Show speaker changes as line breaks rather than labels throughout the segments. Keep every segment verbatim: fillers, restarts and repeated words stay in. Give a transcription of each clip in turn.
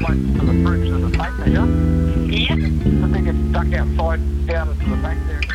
close to the fruits of the tape measure.
Yep.
I think it's duck outside down to the back there.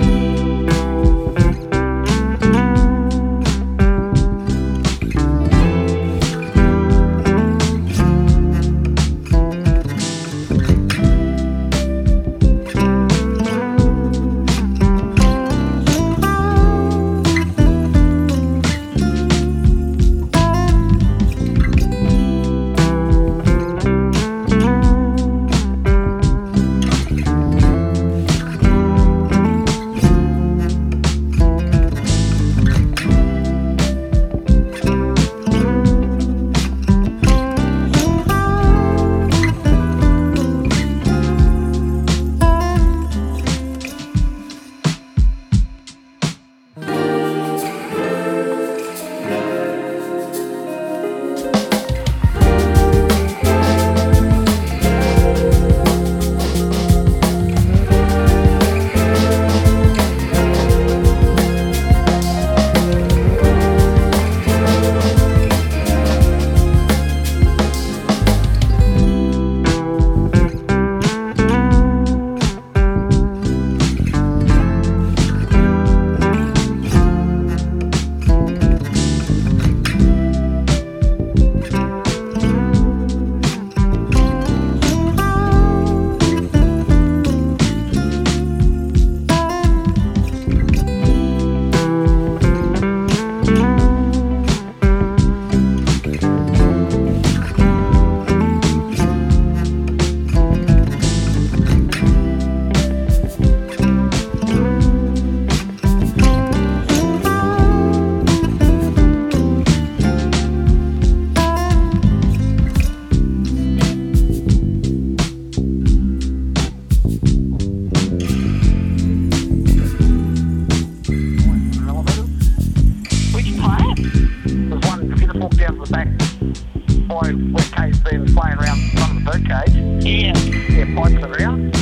Walk down to the back by where Kay's been playing around in front of the birdcage.
Yeah.
Yeah, pipes around.